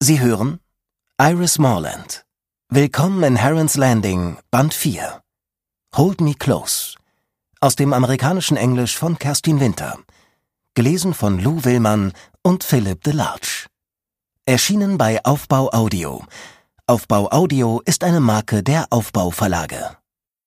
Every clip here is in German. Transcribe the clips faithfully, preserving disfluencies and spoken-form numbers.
Sie hören Iris Morland. Willkommen in Heron's Landing, Band vier. Hold Me Close. Aus dem amerikanischen Englisch von Kerstin Winter. Gelesen von Lou Willmann und Philipp Delarge. Erschienen bei Aufbau Audio. Aufbau Audio ist eine Marke der Aufbau Verlage.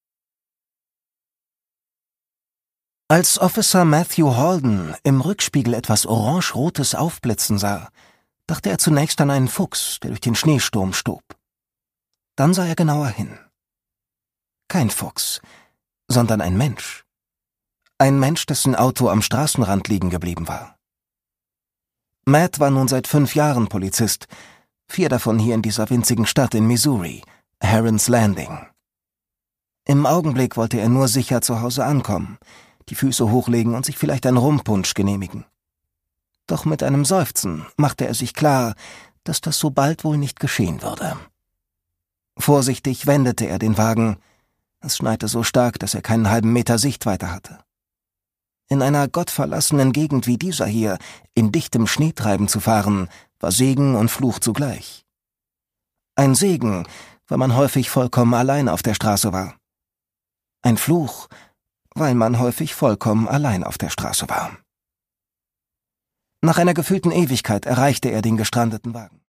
Als Officer Matthew Holden im Rückspiegel etwas orange-rotes aufblitzen sah, dachte er zunächst an einen Fuchs, der durch den Schneesturm stob. Dann sah er genauer hin. Kein Fuchs, sondern ein Mensch. Ein Mensch, dessen Auto am Straßenrand liegen geblieben war. Matt war nun seit fünf Jahren Polizist, vier davon hier in dieser winzigen Stadt in Missouri, Heron's Landing. Im Augenblick wollte er nur sicher zu Hause ankommen, die Füße hochlegen und sich vielleicht einen Rumpunsch genehmigen. Doch mit einem Seufzen machte er sich klar, dass das so bald wohl nicht geschehen würde. Vorsichtig wendete er den Wagen. Es schneite so stark, dass er keinen halben Meter Sichtweite hatte. In einer gottverlassenen Gegend wie dieser hier, in dichtem Schneetreiben zu fahren, war Segen und Fluch zugleich. Ein Segen, weil man häufig vollkommen allein auf der Straße war. Ein Fluch, weil man häufig vollkommen allein auf der Straße war. Nach einer gefühlten Ewigkeit erreichte er den gestrandeten Wagen.